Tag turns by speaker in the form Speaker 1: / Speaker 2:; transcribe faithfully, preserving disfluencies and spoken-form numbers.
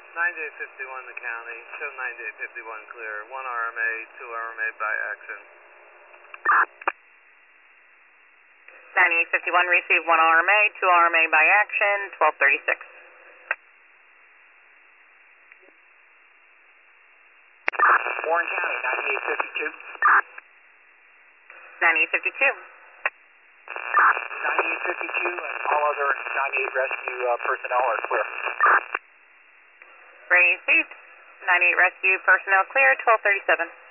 Speaker 1: ninety-eight fifty-one the county, show ninety-eight fifty-one clear, one R M A, two R M A by action.
Speaker 2: ninety-eight fifty-one receive one R M A, two R M A by action, twelve thirty-six.
Speaker 3: Warren County, ninety-eight fifty-two.
Speaker 2: ninety-eight fifty-two.
Speaker 3: ninety-eight fifty-two and all other ninety-eight rescue uh, personnel are clear.
Speaker 2: Received. ninety-eight rescue personnel clear, twelve thirty-seven.